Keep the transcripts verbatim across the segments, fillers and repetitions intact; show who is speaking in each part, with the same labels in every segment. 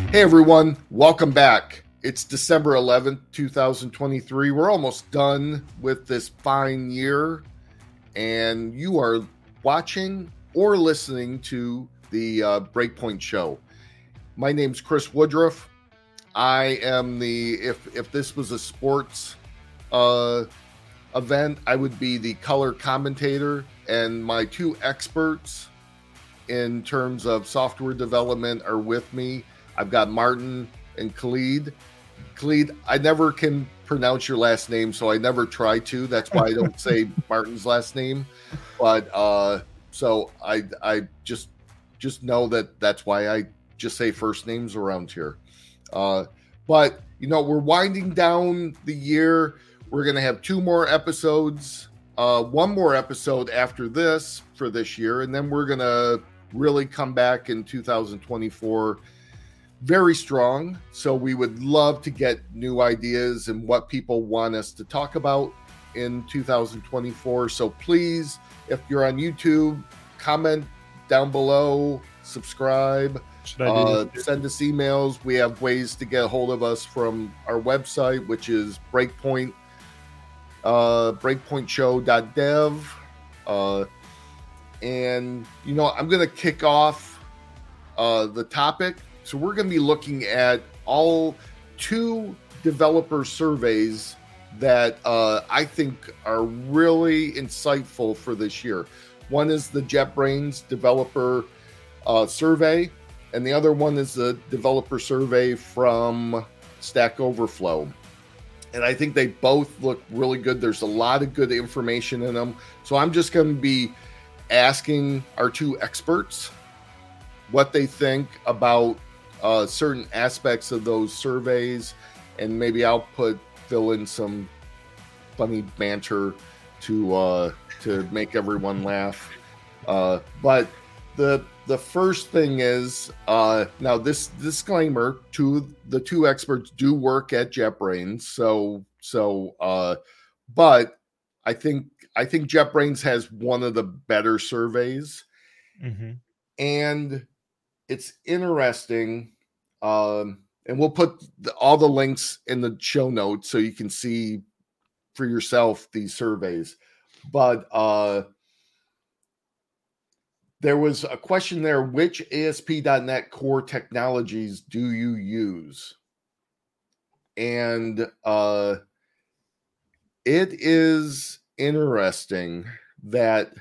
Speaker 1: Hey everyone, welcome back. It's December eleventh, twenty twenty-three. We're almost done with this fine year, and you are watching or listening to the uh, Breakpoint Show. My name's Chris Woodruff. I am the, if if this was a sports uh, event, I would be the color commentator, and my two experts in terms of software development are with me. I've got Martin and Khalid. Khalid, I never can pronounce your last name, so I never try to. That's why I don't say Martin's last name. But uh, so I I just just know that that's why I just say first names around here. Uh, but you know, we're winding down the year. We're gonna have two more episodes, uh, one more episode after this for this year, and then we're gonna really come back in two thousand twenty-four. Very strong. So we would love to get new ideas and what people want us to talk about in two thousand twenty-four. So please, if you're on YouTube, comment down below, subscribe, uh, send us emails. We have ways to get a hold of us from our website, which is Breakpoint, uh, breakpoint show dot dev. Uh, and, you know, I'm going to kick off uh, the topic. So we're going to be looking at all two developer surveys that uh, I think are really insightful for this year. One is the JetBrains developer uh, survey, and the other one is the developer survey from Stack Overflow. And I think they both look really good. There's a lot of good information in them. So I'm just going to be asking our two experts what they think about Uh, certain aspects of those surveys, and maybe I'll put fill in some funny banter to uh, to make everyone laugh. Uh, but the the first thing is uh, now this disclaimer: two the two experts do work at JetBrains, so so uh, but I think I think JetBrains has one of the better surveys, mm-hmm. and it's interesting, um, and we'll put the, all the links in the show notes so you can see for yourself these surveys. But uh, there was a question there: which A S P dot net core technologies do you use? And uh, it is interesting that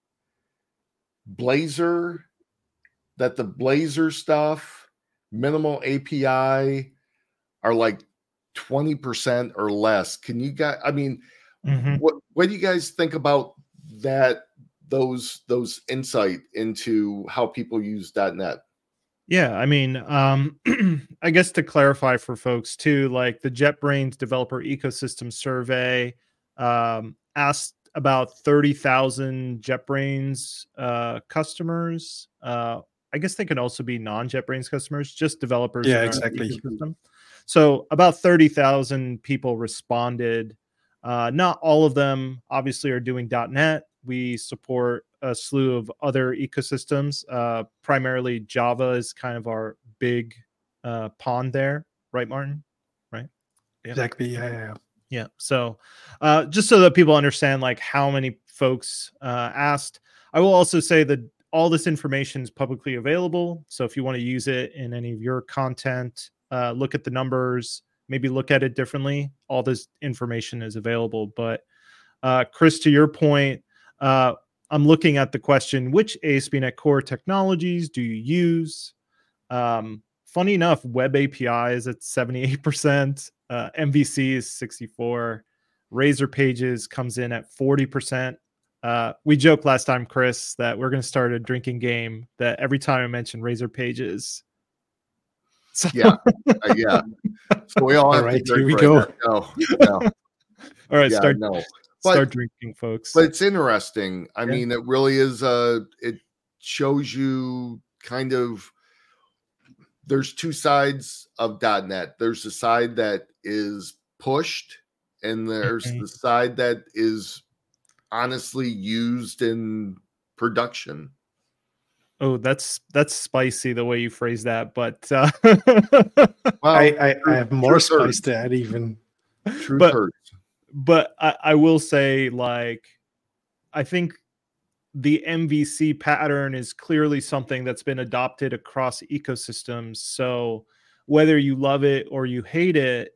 Speaker 1: Blazor, that the Blazor stuff, minimal A P I, are like twenty percent or less. Can you guys, I mean, mm-hmm. what what do you guys think about that, those those insight into how people use .NET?
Speaker 2: Yeah, I mean, um, I guess to clarify for folks too, like the JetBrains Developer Ecosystem Survey um, asked about thirty thousand JetBrains uh, customers. Uh, I guess they could also be non-JetBrains customers, just developers.
Speaker 3: Yeah,
Speaker 2: in
Speaker 3: exactly.
Speaker 2: Our ecosystem. So about thirty thousand people responded. Uh, not all of them obviously are doing .NET. We support a slew of other ecosystems. Uh, primarily Java is kind of our big uh, pond there, right, Martin? Right?
Speaker 3: Yeah. Exactly. Yeah, yeah, yeah.
Speaker 2: Yeah. So uh, just so that people understand like how many folks uh, asked, I will also say that all this information is publicly available. So if you want to use it in any of your content, uh, look at the numbers, maybe look at it differently. All this information is available. But uh, Chris, to your point, uh, I'm looking at the question, which A S P dot net core technologies do you use? Um, funny enough, web A P I is at seventy-eight percent. Uh, M V C is sixty-four. Razor Pages comes in at forty percent. Uh, we joked last time, Chris, that we're going to start a drinking game that every time I mention Razor Pages.
Speaker 1: So... Yeah. Uh, yeah. So we all,
Speaker 3: all
Speaker 1: have
Speaker 3: right,
Speaker 1: to
Speaker 3: here we
Speaker 1: right
Speaker 3: go.
Speaker 1: No, no.
Speaker 2: All right,
Speaker 1: yeah,
Speaker 2: start,
Speaker 1: no.
Speaker 2: start
Speaker 1: but,
Speaker 2: drinking, folks.
Speaker 1: But it's interesting. I
Speaker 2: yeah.
Speaker 1: mean, it really is, uh, it shows you kind of, there's two sides of .NET. There's the side that is pushed, and there's okay. the side that is honestly used in production.
Speaker 2: Oh, that's that's spicy the way you phrase that, but uh,
Speaker 3: well, I, I, I have more spice hurts. to add even.
Speaker 1: Truth
Speaker 2: but,
Speaker 1: hurts.
Speaker 2: But I, I will say, like, I think the M V C pattern is clearly something that's been adopted across ecosystems. So whether you love it or you hate it,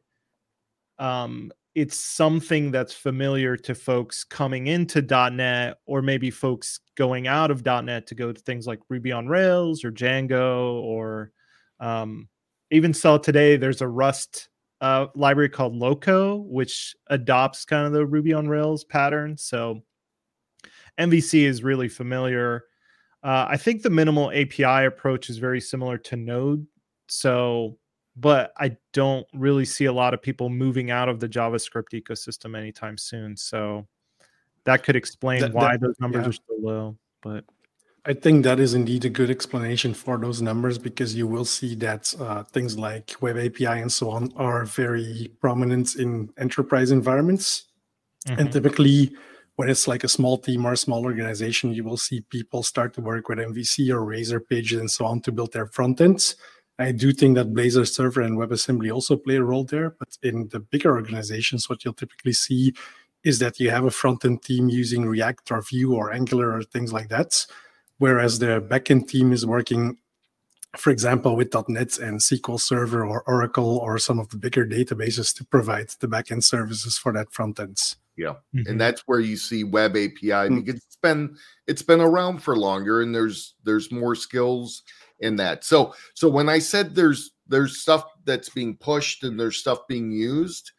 Speaker 2: um, it's something that's familiar to folks coming into .NET, or maybe folks going out of .NET to go to things like Ruby on Rails or Django, or um, even so today there's a Rust uh, library called Loco, which adopts kind of the Ruby on Rails pattern. So M V C is really familiar. Uh, I think the minimal A P I approach is very similar to Node. So, but I don't really see a lot of people moving out of the JavaScript ecosystem anytime soon. So that could explain that, why that, those numbers yeah. are so low. But
Speaker 3: I think that is indeed a good explanation for those numbers, because you will see that uh, things like Web A P I and so on are very prominent in enterprise environments. Mm-hmm. And typically, when it's like a small team or a small organization, you will see people start to work with M V C or Razor pages and so on to build their front ends. I do think that Blazor Server and WebAssembly also play a role there. But in the bigger organizations, what you'll typically see is that you have a front-end team using React or Vue or Angular or things like that, whereas the backend team is working, for example, with .NET and S Q L Server or Oracle or some of the bigger databases to provide the backend services for that front ends.
Speaker 1: Yeah, mm-hmm. And that's where you see Web A P I, because it's been it's been around for longer, and there's there's more skills in that. So so when I said there's there's stuff that's being pushed and there's stuff being used,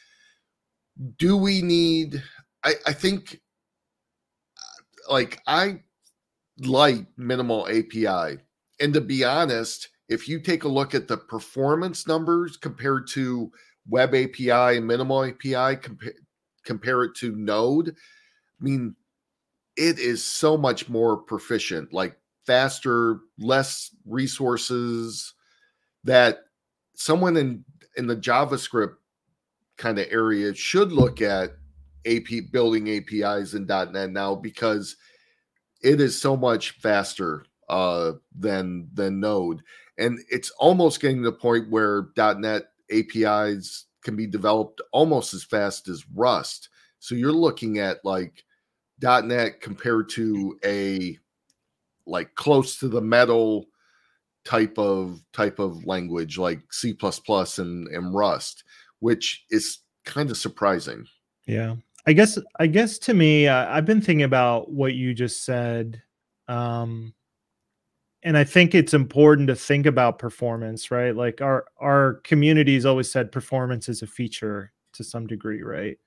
Speaker 1: do we need? I, I think, like I like minimal A P I, and to be honest, if you take a look at the performance numbers compared to Web A P I and minimal A P I, compare compare it to Node, I mean, it is so much more proficient, like faster, less resources, that someone in, in the JavaScript kind of area should look at A P building A P Is in .NET now, because it is so much faster uh, than, than Node. And it's almost getting to the point where .NET A P Is can be developed almost as fast as Rust. So you're looking at like .NET compared to a like close to the metal type of type of language like C plus plus and, and Rust, which is kind of surprising.
Speaker 2: Yeah. I guess I guess to me, uh, I've been thinking about what you just said. Um, And I think it's important to think about performance, right? Like our our community's always said performance is a feature to some degree, right?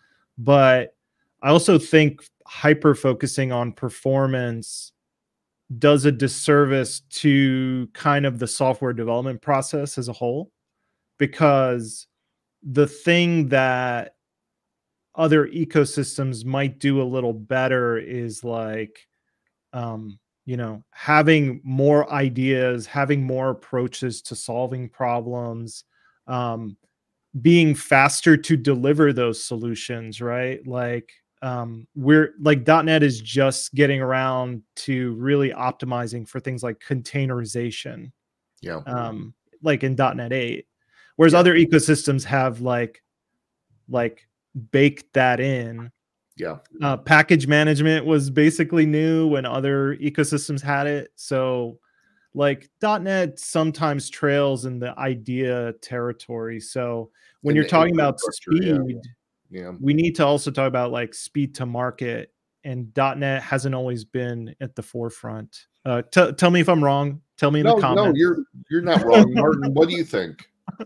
Speaker 2: But I also think hyper focusing on performance does a disservice to kind of the software development process as a whole, because the thing that other ecosystems might do a little better is like, um, you know, having more ideas, having more approaches to solving problems, um, being faster to deliver those solutions, right? Like um, we're like .NET is just getting around to really optimizing for things like containerization.
Speaker 1: Yeah.
Speaker 2: Um, like in .NET eight, whereas
Speaker 1: yeah.
Speaker 2: other ecosystems have like, like baked that in.
Speaker 1: Yeah.
Speaker 2: Uh, package management was basically new when other ecosystems had it. So like .NET sometimes trails in the idea territory. So when in you're talking about speed,
Speaker 1: yeah. yeah.
Speaker 2: we need to also talk about like speed to market, and .NET hasn't always been at the forefront. Uh, t- tell me if I'm wrong. Tell me in
Speaker 1: no,
Speaker 2: the comments.
Speaker 1: No, you're, you're not wrong. Martin, what do you think?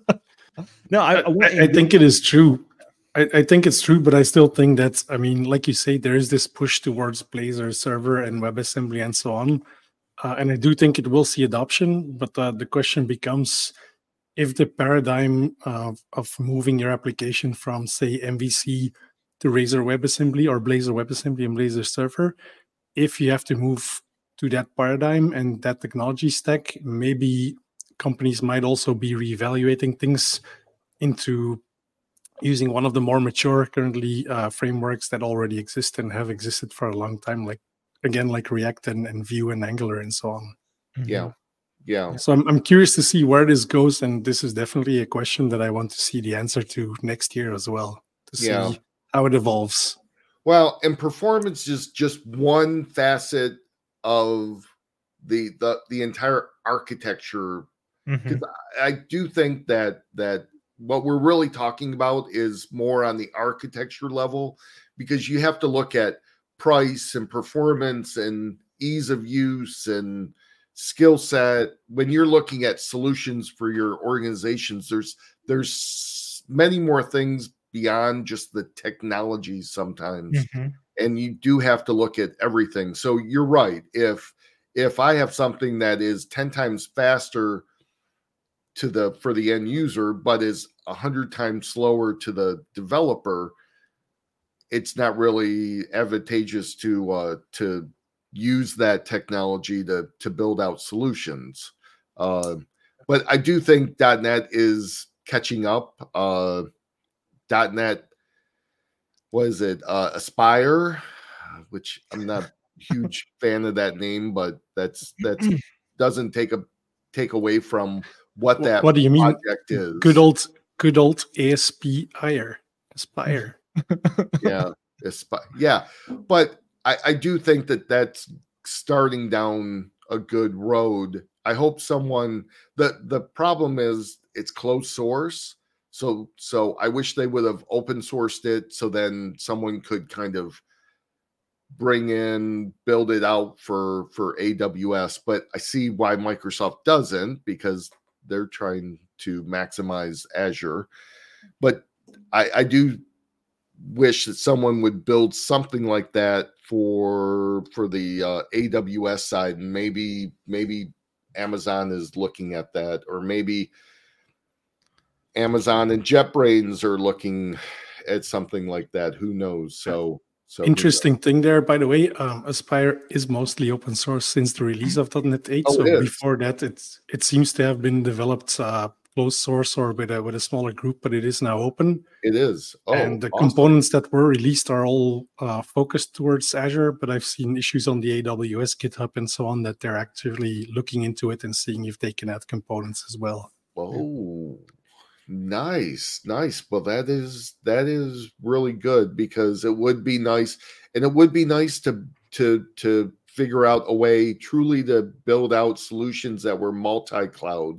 Speaker 2: no, I, I,
Speaker 3: I, I think it is true. I, I think it's true, but I still think that, I mean, like you say, there is this push towards Blazor Server and WebAssembly and so on. Uh, and I do think it will see adoption, but uh, the question becomes, if the paradigm of, of moving your application from, say, M V C to Razor WebAssembly or Blazor WebAssembly and Blazor Server, if you have to move to that paradigm and that technology stack, maybe companies might also be reevaluating things into using one of the more mature currently uh, frameworks that already exist and have existed for a long time, like again, like React and, and Vue and Angular and so on.
Speaker 2: Mhm.
Speaker 1: Yeah. Yeah.
Speaker 3: So I'm I'm curious to see where this goes, and this is definitely a question that I want to see the answer to next year as well, to see
Speaker 1: Yeah.
Speaker 3: how it evolves.
Speaker 1: Well, and performance is just one facet of the the the entire architecture.
Speaker 2: Mhm.
Speaker 1: Because I, I do think that that what we're really talking about is more on the architecture level, because you have to look at price and performance and ease of use and skill set when you're looking at solutions for your organizations. There's there's many more things beyond just the technology sometimes,
Speaker 2: Mhm.
Speaker 1: and you do have to look at everything. So you're right. If if I have something that is ten times faster to the for the end user, but is a hundred times slower to the developer, it's not really advantageous to uh, to use that technology to to build out solutions. Uh, but I do think .NET is catching up. Uh, .NET, what is it? Uh, Aspire, which I'm not a huge fan of that name, but that's that's doesn't take a take away from what
Speaker 3: Wh-
Speaker 1: that
Speaker 3: What do you mean?
Speaker 1: project is.
Speaker 3: Good old, good old Aspire, Aspire.
Speaker 1: Yeah, Aspi- yeah, but I, I do think that that's starting down a good road. I hope someone. the The problem is it's closed source, so so I wish they would have open sourced it, so then someone could kind of bring in, build it out for for A W S. But I see why Microsoft doesn't, because they're trying to maximize Azure. But I, I do wish that someone would build something like that for for the uh, A W S side, and maybe maybe Amazon is looking at that, or maybe Amazon and JetBrains are looking at something like that. Who knows? So so who knows?
Speaker 3: Interesting thing there, by the way. Um, Aspire is mostly open source since the release of .NET eight.
Speaker 1: Oh,
Speaker 3: so
Speaker 1: it is.
Speaker 3: before that, it's it seems to have been developed uh, closed source or with a with a smaller group, but it is now open.
Speaker 1: It is. Oh,
Speaker 3: and the
Speaker 1: awesome.
Speaker 3: components that were released are all uh, focused towards Azure, but I've seen issues on the A W S GitHub and so on that they're actively looking into it and seeing if they can add components as well.
Speaker 1: Oh, nice, nice. Well, that is that is really good, because it would be nice, and it would be nice to to to figure out a way truly to build out solutions that were multi-cloud.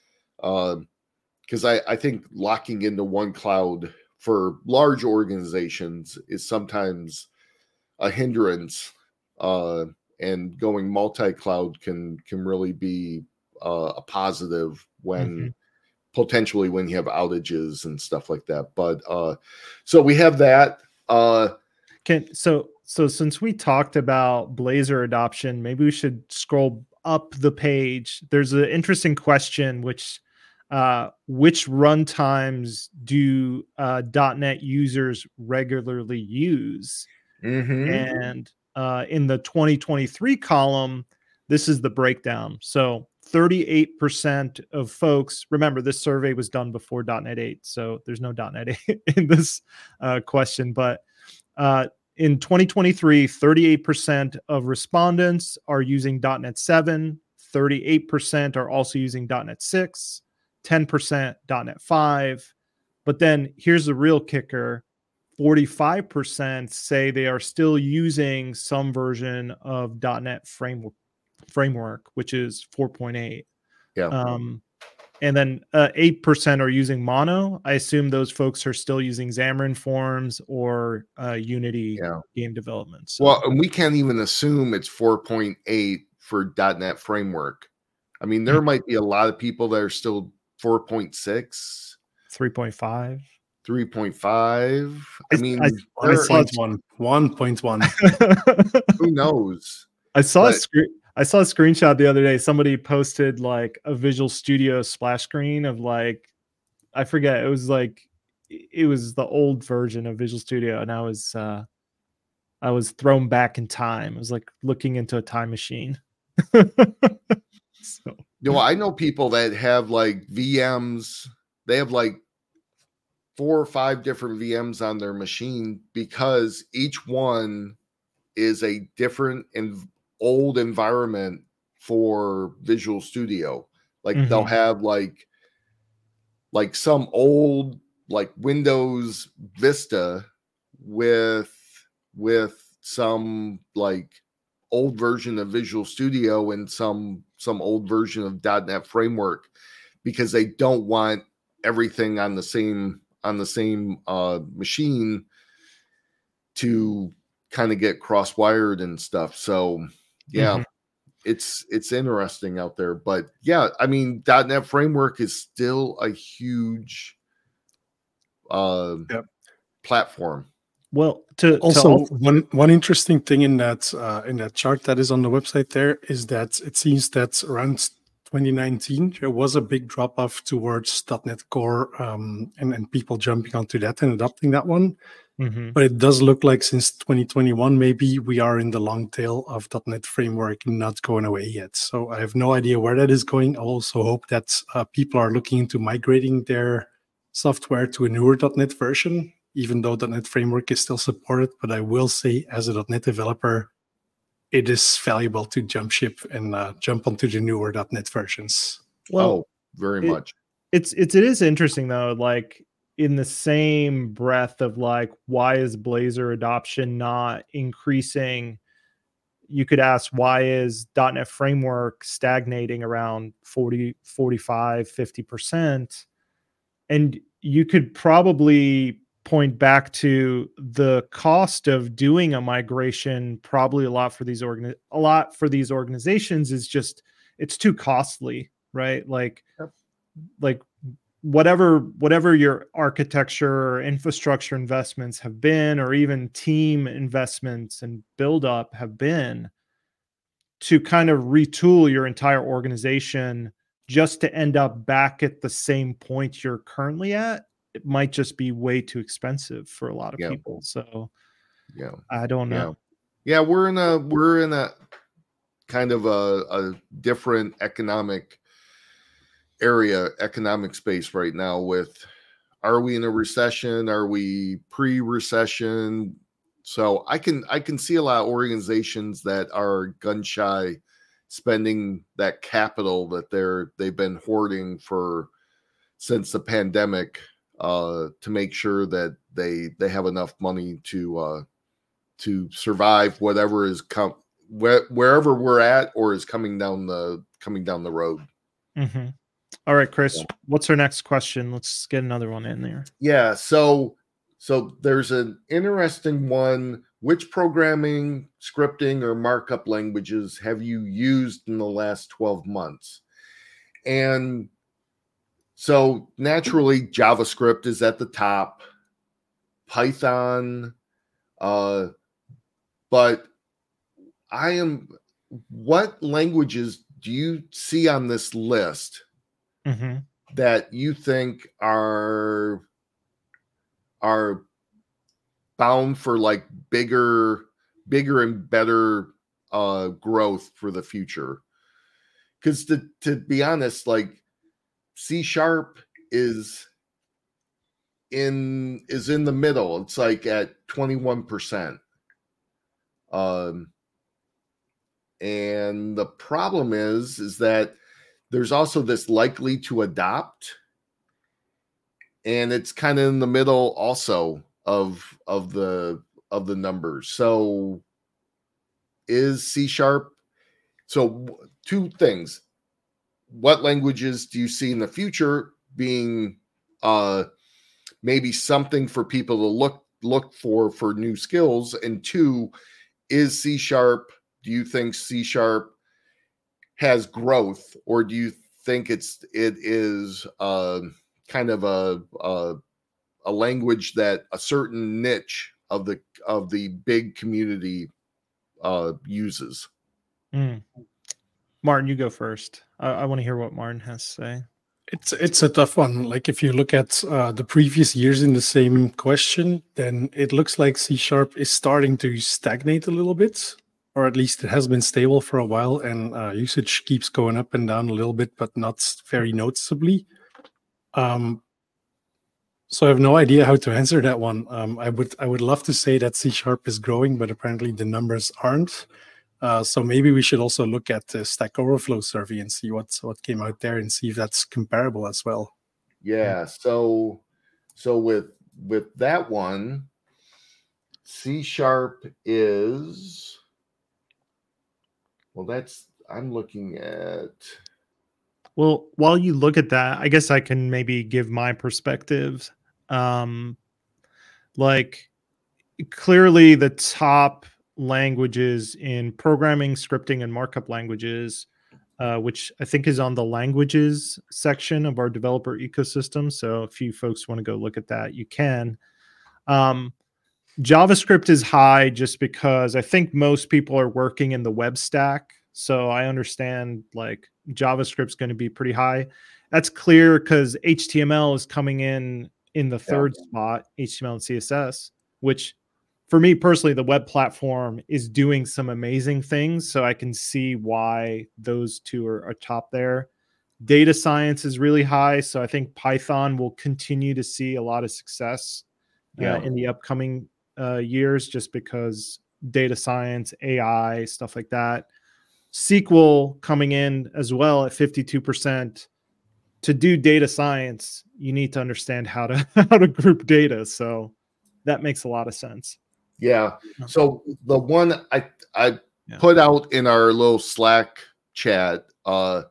Speaker 1: Because uh, I I think locking into one cloud for large organizations is sometimes a hindrance, uh, and going multi-cloud can can really be uh, a positive when.
Speaker 2: Mhm.
Speaker 1: Potentially when you have outages and stuff like that. But uh so we have that. Uh
Speaker 2: Can so so since we talked about Blazor adoption, maybe we should scroll up the page. There's an interesting question, which uh, which runtimes do uh, .NET users regularly use?
Speaker 1: mhm.
Speaker 2: And uh, in the twenty twenty-three column, this is the breakdown. So thirty-eight percent of folks, remember this survey was done before .NET eight, so there's no .NET eight in this uh, question, but uh, in twenty twenty-three, thirty-eight percent of respondents are using .NET seven, thirty-eight percent are also using .NET six, ten percent .NET five, but then here's the real kicker. forty-five percent say they are still using some version of .NET framework, framework, which is four point eight.
Speaker 1: Yeah.
Speaker 2: Um, and then uh, eight percent are using Mono. I assume those folks are still using Xamarin Forms or uh, Unity
Speaker 1: Yeah.
Speaker 2: game development. So.
Speaker 1: Well, and we can't even assume it's four point eight for .NET Framework. I mean, there might be a lot of people that are still four point six,
Speaker 2: three point five.
Speaker 1: three point five. I mean,
Speaker 2: I, I, I saw
Speaker 3: one, one point one.
Speaker 1: Who knows?
Speaker 2: I saw
Speaker 1: But,
Speaker 2: a screen. I saw a screenshot the other day. Somebody posted like a Visual Studio splash screen of like, I forget. It was like, it was the old version of Visual Studio, and I was, uh, I was thrown back in time. It was like looking into a time machine. So.
Speaker 1: You know, I know people that have like V Ms. They have like four or five different V Ms on their machine because each one is a different and old environment for Visual Studio. Like mm-hmm. they'll have like like some old like Windows Vista with with some like old version of Visual Studio and some some old version of .NET Framework, because they don't want everything on the same on the same uh, machine to kind of get cross-wired and stuff. So yeah, mm-hmm. it's it's interesting out there. But yeah, I mean, .NET Framework is still a huge uh,
Speaker 3: yep.
Speaker 2: Well,
Speaker 1: platform.
Speaker 2: to
Speaker 3: also,
Speaker 2: to also
Speaker 3: one one interesting thing in that uh, in that chart that is on the website there is that it seems that around twenty nineteen there was a big drop off towards .NET Core um, and and people jumping onto that and adopting that one.
Speaker 2: Mm-hmm.
Speaker 3: But it does look like since twenty twenty-one, maybe we are in the long tail of .NET Framework not going away yet. So I have no idea where that is going. I also hope that uh, people are looking into migrating their software to a newer .NET version, even though .NET Framework is still supported. But I will say, as a .NET developer, it is valuable to jump ship and uh, jump onto the newer .NET versions.
Speaker 1: Well, oh, very
Speaker 2: it,
Speaker 1: much.
Speaker 2: It's it's it is interesting though. Like in the same breath of like, why is Blazor adoption not increasing? You could ask, why is .NET Framework stagnating around forty, forty-five, fifty percent? And you could probably point back to the cost of doing a migration. Probably a lot for these organi- a lot for these organizations is just, it's too costly, right? Like, yep. like whatever whatever your architecture or infrastructure investments have been, or even team investments and build up have been, to kind of retool your entire organization just to end up back at the same point you're currently at, it might just be way too expensive for a lot of
Speaker 1: yeah.
Speaker 2: people. So
Speaker 1: yeah,
Speaker 2: I don't know.
Speaker 1: Yeah. yeah, we're in a we're in a kind of a, a different economic area, economic space right now. With, are we in a recession? Are we pre-recession? So I can I can see a lot of organizations that are gun shy, spending that capital that they're they've been hoarding for since the pandemic, uh, to make sure that they they have enough money to uh, to survive whatever is come where, wherever we're at or is coming down the coming down the road.
Speaker 2: Mm-hmm. All right, Chris, yeah. What's our next question? Let's get another one in there.
Speaker 1: Yeah, so so there's an interesting one. Which programming, scripting, or markup languages have you used in the last twelve months? And so naturally, JavaScript is at the top, Python, uh, but I am, what languages do you see on this list
Speaker 2: mm-hmm.
Speaker 1: that you think are are bound for like bigger, bigger and better uh, growth for the future? Because to to be honest, like C Sharp is in is in the middle. It's like at twenty-one percent. Um, and the problem is, is that there's also this likely to adopt, and it's kind of in the middle also of of the of the numbers. So is C Sharp, so two things. What languages do you see in the future being uh maybe something for people to look look for for new skills? And two, is C Sharp, do you think C Sharp has growth, or do you think it's it is uh kind of a a, a language that a certain niche of the of the big community uh uses?
Speaker 2: Mm. Martin, you go first. I, I want to hear what Martin has to say.
Speaker 3: It's it's a tough one. Like if you look at uh, the previous years in the same question, then it looks like C Sharp is starting to stagnate a little bit, or at least it has been stable for a while, and uh, usage keeps going up and down a little bit, but not very noticeably. Um, So I have no idea how to answer that one. Um, I would I would love to say that C Sharp is growing, but apparently the numbers aren't. Uh, so maybe we should also look at the Stack Overflow survey and see what's what came out there and see if that's comparable as well.
Speaker 1: Yeah. So so with with that one, C Sharp is, well, that's, I'm looking at.
Speaker 2: Well, while you look at that, I guess I can maybe give my perspective. Um, like clearly the top languages in programming, scripting, and markup languages, uh, which I think is on the languages section of our developer ecosystem. So if you folks want to go look at that, you can. Um, JavaScript is high just because I think most people are working in the web stack. So I understand like JavaScript's going to be pretty high. That's clear because H T M L is coming in in the third yeah. spot, H T M L and C S S, which for me personally, the web platform is doing some amazing things. So I can see why those two are, are top there. Data science is really high. So I think Python will continue to see a lot of success yeah. uh, in the upcoming uh, years, just because data science, A I, stuff like that. S Q L coming in as well at fifty-two percent. To do data science, you need to understand how to how to group data. So that makes a lot of sense.
Speaker 1: Yeah. So the one I I yeah. put out in our little Slack chat, uh,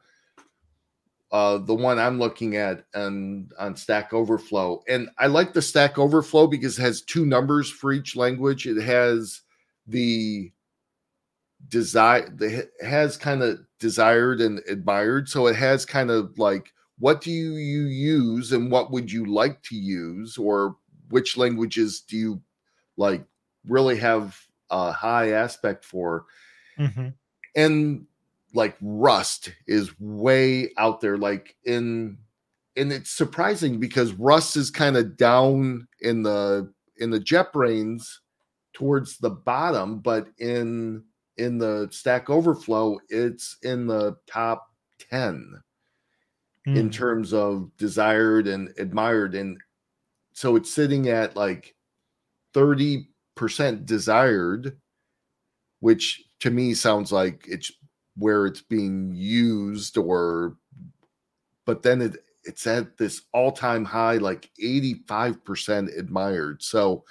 Speaker 1: uh, the one I'm looking at and on Stack Overflow, and I like the Stack Overflow because it has two numbers for each language. It has the desire, the has kind of desired and admired. So it has kind of like, what do you, you use and what would you like to use, or which languages do you like really have a high aspect for?
Speaker 2: Mm-hmm.
Speaker 1: And like Rust is way out there, like in, and it's surprising because Rust is kind of down in the, in the JetBrains towards the bottom, but in, in the Stack Overflow, it's in the top ten mm. in terms of desired and admired. And so it's sitting at like thirty percent desired, which to me sounds like it's where it's being used, or, but then it, it's at this all-time high, like eighty-five percent admired. So,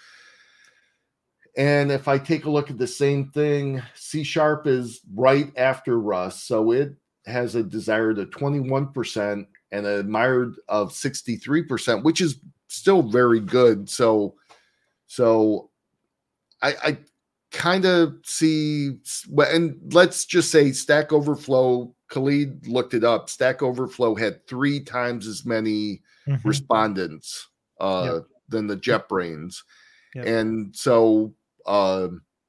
Speaker 1: and if I take a look at the same thing, C Sharp is right after Rust. So it has a desired of twenty-one percent and an admired of sixty-three percent, which is still very good. So, so I, I kind of see, and let's just say Stack Overflow, Khalid looked it up. Stack Overflow had three times as many mm-hmm. respondents uh, yep. than the JetBrains. Yep. And so uh,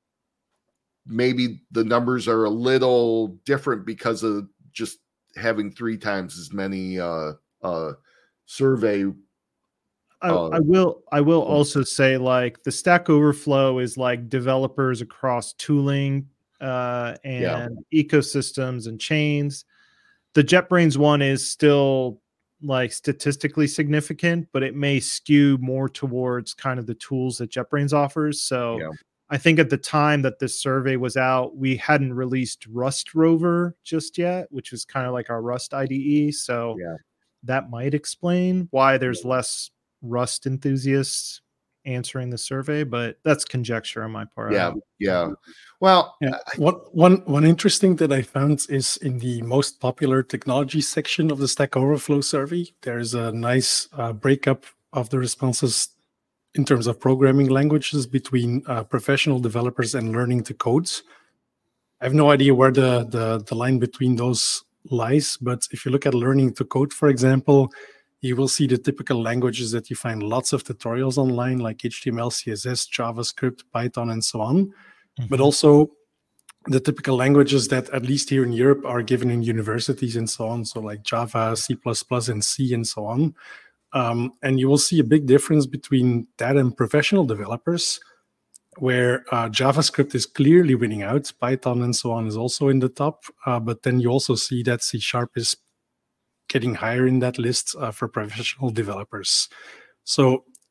Speaker 1: maybe the numbers are a little different because of just having three times as many uh, uh, survey.
Speaker 2: I, I will. I will also say, like, the Stack Overflow is like developers across tooling uh, and yeah. ecosystems and chains. The JetBrains one is still like statistically significant, but it may skew more towards kind of the tools that JetBrains offers. So yeah. I think at the time that this survey was out, we hadn't released Rust Rover just yet, which is kind of like our Rust I D E. So
Speaker 1: yeah.
Speaker 2: that might explain why there's yeah. less Rust enthusiasts answering the survey, but that's conjecture on my part.
Speaker 1: Yeah, yeah. Well,
Speaker 3: yeah. What one one interesting that I found is in the most popular technology section of the Stack Overflow survey. There's a nice uh, breakup of the responses in terms of programming languages between uh, professional developers and learning to code. I have no idea where the, the the line between those lies, but if you look at learning to code, for example, you will see the typical languages that you find lots of tutorials online, like H T M L, C S S, JavaScript, Python, and so on. Mm-hmm. But also the typical languages that, at least here in Europe, are given in universities and so on. So like Java, C plus plus, and C, and so on. Um, and you will see a big difference between that and professional developers, where uh, JavaScript is clearly winning out. Python and so on is also in the top. Uh, but then you also see that C Sharp is getting higher in that list uh, for professional developers. So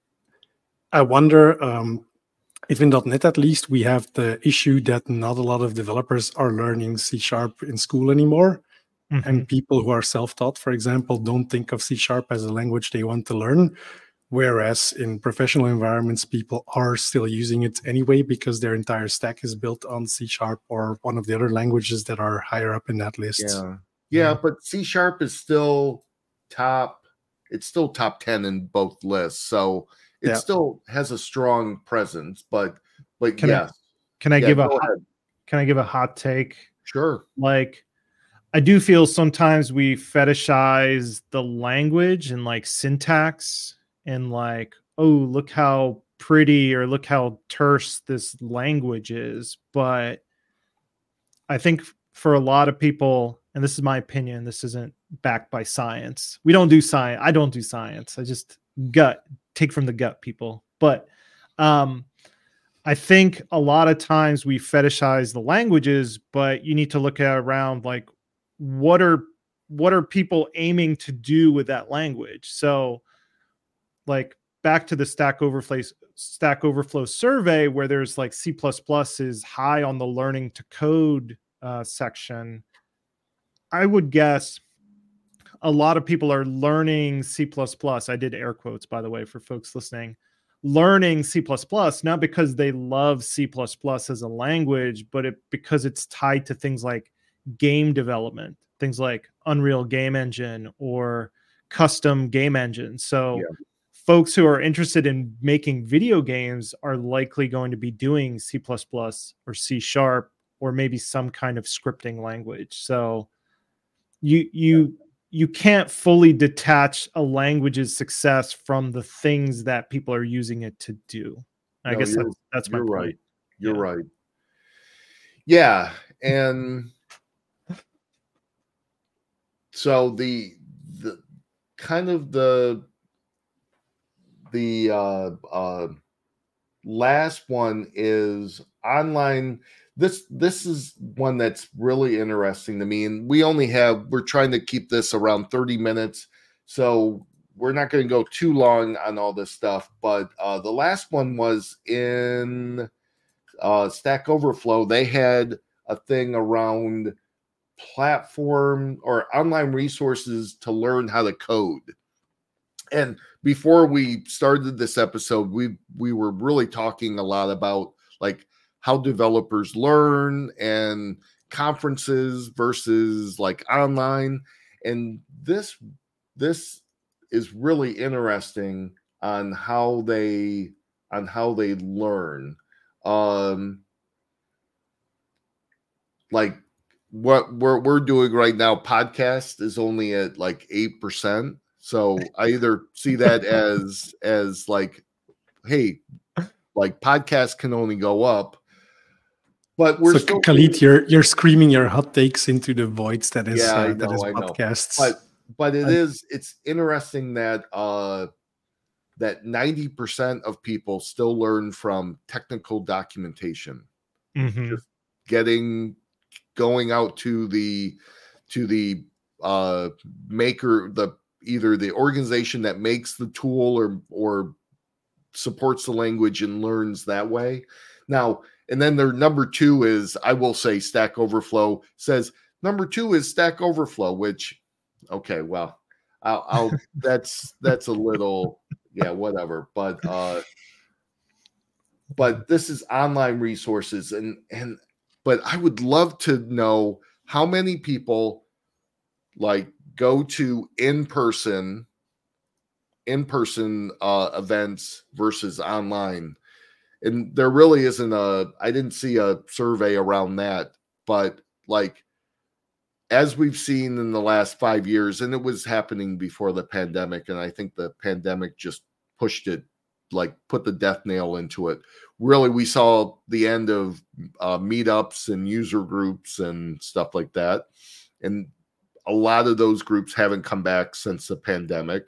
Speaker 3: I wonder um, if in .NET at least we have the issue that not a lot of developers are learning C Sharp in school anymore. Mm-hmm. And people who are self-taught, for example, don't think of C Sharp as a language they want to learn. Whereas in professional environments, people are still using it anyway because their entire stack is built on C Sharp or one of the other languages that are higher up in that list.
Speaker 1: Yeah, yeah, but C Sharp is still top. It's still top ten in both lists, so it yeah. still has a strong presence. But, but
Speaker 2: can
Speaker 1: yes,
Speaker 2: I, can I
Speaker 1: yeah,
Speaker 2: give a hot, can I give a hot take?
Speaker 1: Sure.
Speaker 2: Like, I do feel sometimes we fetishize the language and like syntax. And like, oh, look how pretty or look how terse this language is. But I think for a lot of people, and this is my opinion, this isn't backed by science. We don't do science. I don't do science. I just gut, take from the gut, people. But um, I think a lot of times we fetishize the languages, but you need to look at around like, what are what are people aiming to do with that language? So like back to the Stack Overflow Stack Overflow survey, where there's like C plus plus is high on the learning to code uh, section. I would guess a lot of people are learning C plus plus. I did air quotes, by the way, for folks listening. Learning C plus plus, not because they love C plus plus as a language, but it because it's tied to things like game development, things like Unreal Game Engine or custom game engines. So yeah. folks who are interested in making video games are likely going to be doing C plus plus or C Sharp or maybe some kind of scripting language. So you you you can't fully detach a language's success from the things that people are using it to do. I no, guess that's, that's my
Speaker 1: you're
Speaker 2: point.
Speaker 1: Right. You're yeah. right. Yeah, and so the the kind of the the uh, uh, last one is online. This this is one that's really interesting to me, and we only have we're trying to keep this around thirty minutes, so we're not going to go too long on all this stuff. But uh, the last one was in uh, Stack Overflow. They had a thing around platform or online resources to learn how to code. And before we started this episode, we we were really talking a lot about like how developers learn and conferences versus like online. And this this is really interesting on how they on how they learn. Um, like what we're we're doing right now, podcast is only at like eight percent. So I either see that as as like, hey, like podcasts can only go up, but we're
Speaker 3: so
Speaker 1: still
Speaker 3: Khalid, you're you're screaming your hot takes into the voids that is
Speaker 1: yeah,
Speaker 3: uh,
Speaker 1: I know,
Speaker 3: that is
Speaker 1: I know.
Speaker 3: podcasts.
Speaker 1: But but it I, is it's interesting that uh that ninety percent of people still learn from technical documentation.
Speaker 2: Mm-hmm.
Speaker 1: Just getting going out to the to the uh maker the either the organization that makes the tool or or supports the language and learns that way. Now, and then their number two is, I will say, Stack Overflow says number two is Stack Overflow, which, okay, well, I'll, I'll that's that's a little, yeah, whatever. But uh, but this is online resources, and and but I would love to know how many people like go to in-person in-person uh, events versus online. And there really isn't a, I didn't see a survey around that, but like, as we've seen in the last five years, and it was happening before the pandemic, and I think the pandemic just pushed it, like put the death nail into it. Really, we saw the end of uh, meetups and user groups and stuff like that. And a lot of those groups haven't come back since the pandemic.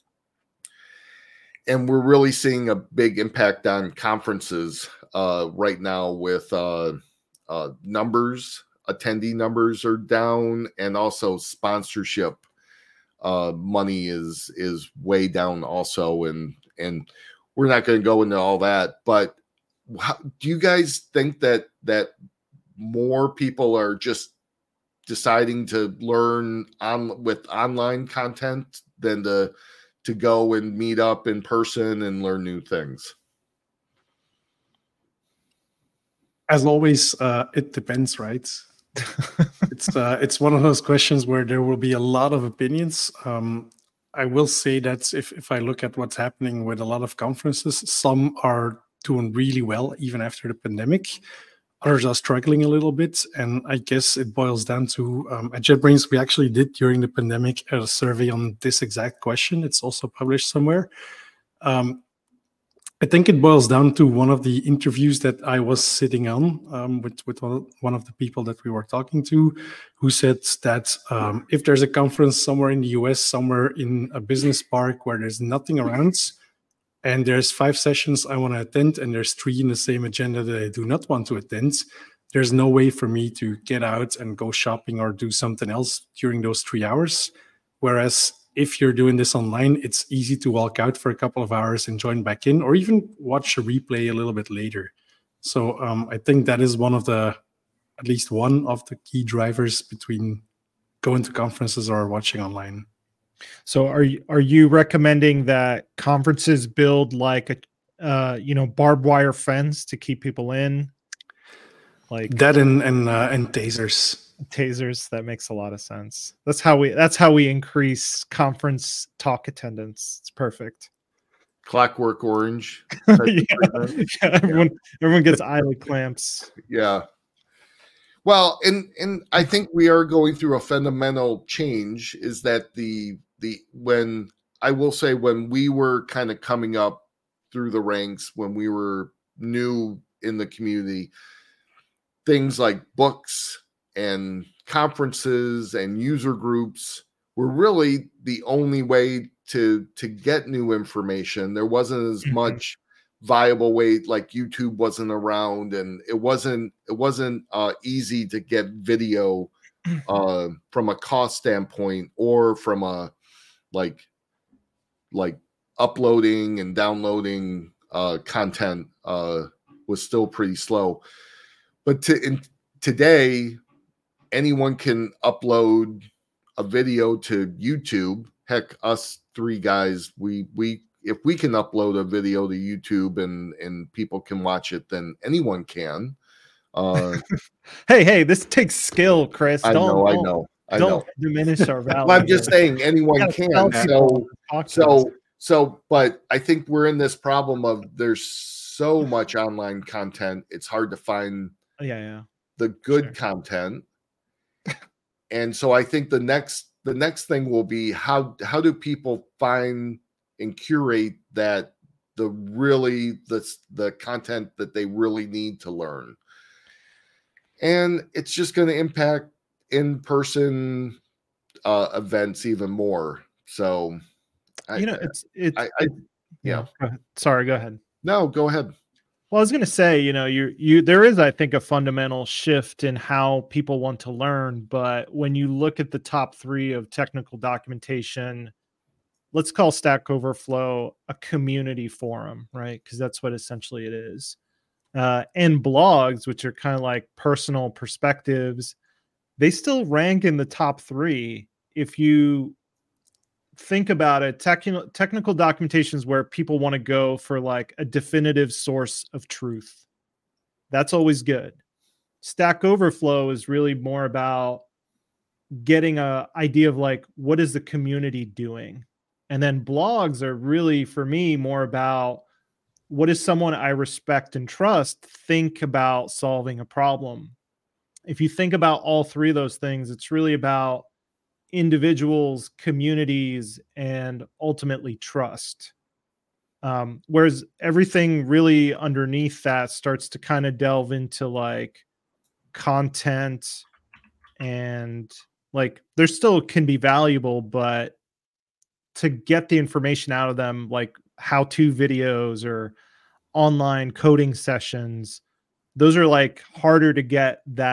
Speaker 1: And we're really seeing a big impact on conferences uh, right now with uh, uh, numbers, attendee numbers are down, and also sponsorship uh, money is is way down also. And and we're not going to go into all that. But how, do you guys think that that more people are just deciding to learn on with online content than to to go and meet up in person and learn new things?
Speaker 3: As always, uh, it depends, right? it's uh, it's one of those questions where there will be a lot of opinions. Um, I will say that if, if I look at what's happening with a lot of conferences, some are doing really well even after the pandemic. Others are struggling a little bit. And I guess it boils down to, um, at JetBrains, we actually did during the pandemic a survey on this exact question. It's also published somewhere. Um, I think it boils down to one of the interviews that I was sitting on um, with, with one of the people that we were talking to, who said that um, if there's a conference somewhere in the U S, somewhere in a business park where there's nothing around, and there's five sessions I want to attend, and there's three in the same agenda that I do not want to attend, there's no way for me to get out and go shopping or do something else during those three hours. Whereas if you're doing this online, it's easy to walk out for a couple of hours and join back in, or even watch a replay a little bit later. So um, I think that is one of the, at least one of the key drivers between going to conferences or watching online.
Speaker 2: So are you, are you recommending that conferences build like a, uh, you know, barbed wire fence to keep people in? Like
Speaker 3: that and, and, uh, and tasers.
Speaker 2: Tasers, that makes a lot of sense. That's how we that's how we increase conference talk attendance. It's perfect.
Speaker 1: Clockwork Orange.
Speaker 2: yeah. Yeah, everyone yeah. everyone gets eyelid clamps.
Speaker 1: Yeah. Well, and and I think we are going through a fundamental change, is that the the when I will say when we were kind of coming up through the ranks, when we were new in the community, things like books and conferences and user groups were really the only way to to get new information. There wasn't as much viable way, like YouTube wasn't around, and it wasn't it wasn't uh, easy to get video uh, from a cost standpoint, or from a like like uploading and downloading uh, content uh, was still pretty slow. But to, in, today, anyone can upload a video to YouTube. Heck, us three guys, we we if we can upload a video to YouTube and and people can watch it, then anyone can. Uh,
Speaker 2: hey, hey, this takes skill, Chris.
Speaker 1: I
Speaker 2: don't,
Speaker 1: know,
Speaker 2: don't,
Speaker 1: I know, I
Speaker 2: don't
Speaker 1: know.
Speaker 2: diminish our value.
Speaker 1: Well, I'm just saying anyone can. So, so, so, but I think we're in this problem of there's so much online content. It's hard to find
Speaker 2: yeah, yeah.
Speaker 1: the good
Speaker 2: Sure.
Speaker 1: content. And so I think the next the next thing will be how how do people find and curate that the really the the content that they really need to learn. And it's just going to impact in-person uh, events even more. So, I,
Speaker 2: you know, it's it's,
Speaker 1: I, I,
Speaker 2: it,
Speaker 1: yeah.
Speaker 2: Go ahead. Sorry, go ahead.
Speaker 1: No, go ahead.
Speaker 2: Well, I was going to say, you know, you you there is, I think, a fundamental shift in how people want to learn. But when you look at the top three of technical documentation, let's call Stack Overflow a community forum, right? Because that's what essentially it is. Uh, and blogs, which are kind of like personal perspectives, they still rank in the top three. If you think about it, technical technical documentation is where people want to go for like a definitive source of truth. That's always good. Stack Overflow is really more about getting a idea of like, what is the community doing? And then blogs are really, for me, more about what is someone I respect and trust think about solving a problem. If you think about all three of those things, it's really about individuals, communities, and ultimately trust. Um, whereas everything really underneath that starts to kind of delve into like content, and like there still can be valuable, but to get the information out of them, like how-to videos or online coding sessions, those are like harder to get that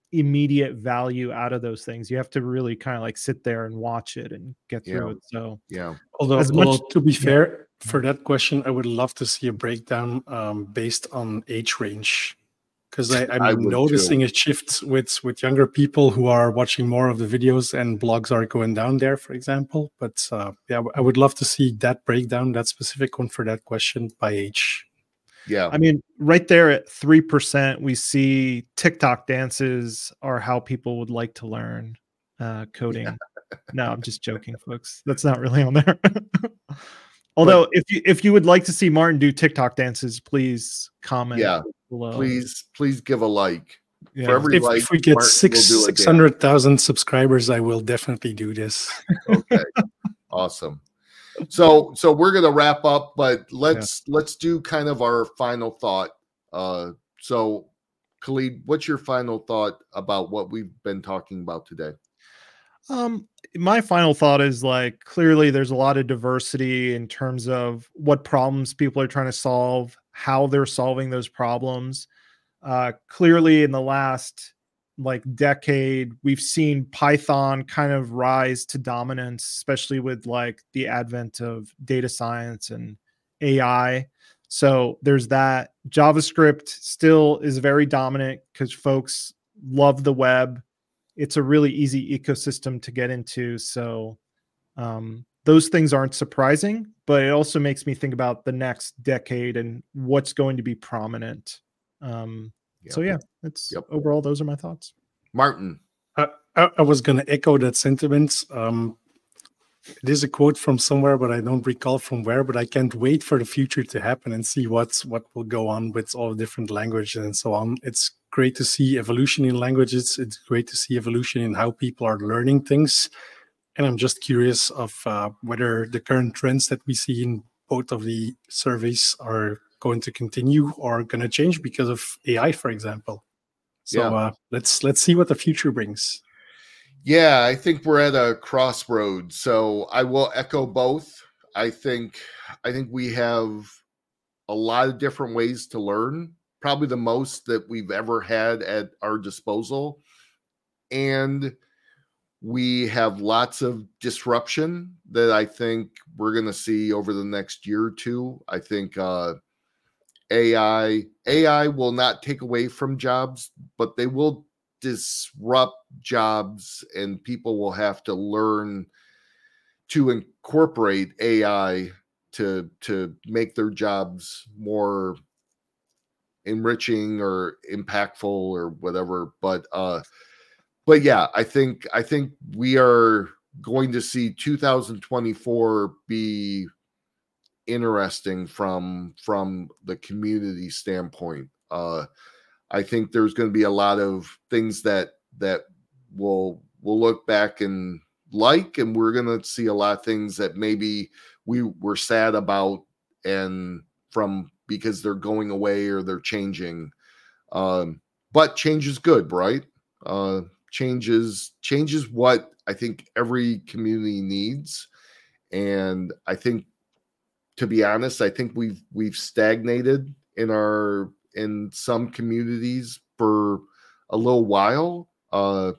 Speaker 2: immediate value out of those things. You have to really kind of like sit there and watch it and get through
Speaker 1: Yeah.
Speaker 2: it. So
Speaker 1: Yeah.
Speaker 3: Although,
Speaker 2: as much-
Speaker 3: although to be
Speaker 2: yeah.
Speaker 3: fair, for that question, I would love to see a breakdown um, based on age range. Because I'm
Speaker 1: I would
Speaker 3: noticing
Speaker 1: too.
Speaker 3: a shift with, with younger people who are watching more of the videos, and blogs are going down there, for example. But uh, yeah, I would love to see that breakdown, that specific one for that question by age.
Speaker 1: Yeah.
Speaker 2: I mean, right there at three percent, we see TikTok dances are how people would like to learn uh, coding. Yeah. No, I'm just joking, folks. That's not really on there. Although, but, if you if you would like to see Martin do TikTok dances, please comment.
Speaker 1: Yeah,
Speaker 2: below.
Speaker 1: please, please give a like.
Speaker 2: Yeah.
Speaker 1: For every
Speaker 3: if,
Speaker 1: like,
Speaker 3: if we get
Speaker 1: Martin
Speaker 3: six six hundred thousand subscribers, I will definitely do this.
Speaker 1: Okay, awesome. So, so we're gonna wrap up, but let's yeah. let's do kind of our final thought. Uh, so, Khalid, what's your final thought about what we've been talking about today?
Speaker 2: Um, my final thought is like, clearly there's a lot of diversity in terms of what problems people are trying to solve, how they're solving those problems. Uh, clearly in the last like decade, we've seen Python kind of rise to dominance, especially with like the advent of data science and A I. So there's that. JavaScript still is very dominant because folks love the web. It's a really easy ecosystem to get into. So um, those things aren't surprising, but it also makes me think about the next decade and what's going to be prominent. Um, yep. So yeah, it's yep. overall, those are my thoughts.
Speaker 1: Martin.
Speaker 3: I, I, I was going to echo that sentiment. Um, it is a quote from somewhere, but I don't recall from where, but I can't wait for the future to happen and see what's what will go on with all different languages and so on. It's great to see evolution in languages. It's great to see evolution in how people are learning things. And I'm just curious of uh, whether the current trends that we see in both of the surveys are going to continue or going to change because of A I, for example. So yeah. uh, let's let's see what the future brings.
Speaker 1: Yeah, I think we're at a crossroads. So I will echo both. I think I think we have a lot of different ways to learn, probably the most that we've ever had at our disposal. And we have lots of disruption that I think we're going to see over the next year or two. I think uh, A I A I will not take away from jobs, but they will disrupt jobs, and people will have to learn to incorporate A I to to make their jobs more enriching or impactful or whatever. But uh, but yeah, I think I think we are going to see two thousand twenty-four be interesting from from the community standpoint. Uh, I think there's going to be a lot of things that that will we'll look back and like, and we're going to see a lot of things that maybe we were sad about and from because they're going away or they're changing. Um, but change is good, right? Uh, change is change is what I think every community needs, and I think, to be honest, I think we've we've stagnated in our in some communities for a little while. Uh,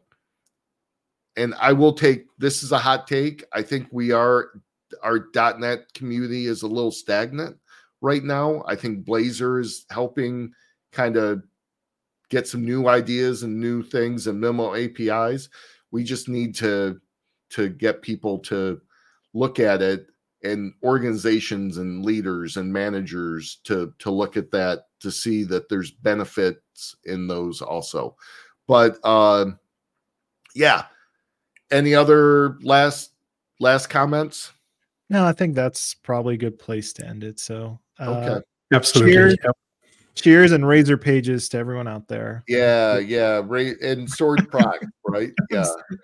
Speaker 1: and I will take, this is a hot take. I think we are, our .NET community is a little stagnant right now. I think Blazor is helping kind of get some new ideas and new things and minimal A P Is. We just need to, to get people to look at it, and organizations and leaders and managers to, to look at that, to see that there's benefits in those also. But uh, yeah, any other last last comments?
Speaker 2: No, I think that's probably a good place to end it. So uh,
Speaker 1: okay,
Speaker 3: absolutely.
Speaker 2: Cheers,
Speaker 3: yep.
Speaker 2: cheers and razor pages to everyone out there.
Speaker 1: Yeah, yeah, Ray and Sword Product, right? Yeah.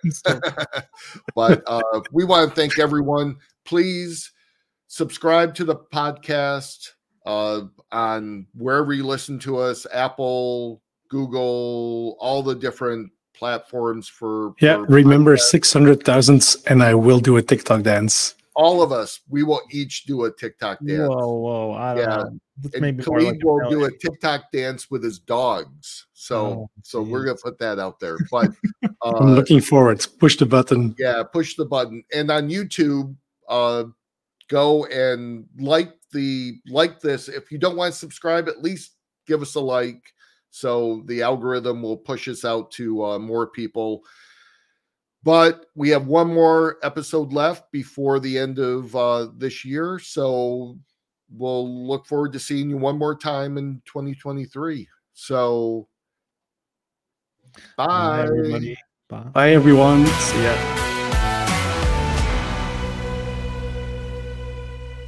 Speaker 1: But uh, we want to thank everyone. Please subscribe to the podcast uh, on wherever you listen to us, Apple, Google, all the different platforms for.
Speaker 3: Yeah,
Speaker 1: for
Speaker 3: remember
Speaker 1: podcast.
Speaker 3: six hundred thousand and I will do a TikTok dance.
Speaker 1: all of us, we will each do a TikTok dance.
Speaker 2: Whoa, whoa! I don't
Speaker 1: Yeah.
Speaker 2: know. This
Speaker 1: And
Speaker 2: may be more
Speaker 1: Khalid
Speaker 2: like a
Speaker 1: will do a
Speaker 2: melody.
Speaker 1: TikTok dance with his dogs. So,
Speaker 2: Oh,
Speaker 1: so we're
Speaker 2: geez.
Speaker 1: gonna put that out there. But
Speaker 3: I'm
Speaker 1: uh,
Speaker 3: looking forward. Push the button.
Speaker 1: yeah, push the button. And on YouTube, uh, go and like the like this. If you don't want to subscribe, at least give us a like, so the algorithm will push us out to uh, more people. But we have one more episode left before the end of uh, this year, so we'll look forward to seeing you one more time in twenty twenty-three. So, bye,
Speaker 2: Bye, everybody. Bye.
Speaker 3: Bye, everyone. See ya.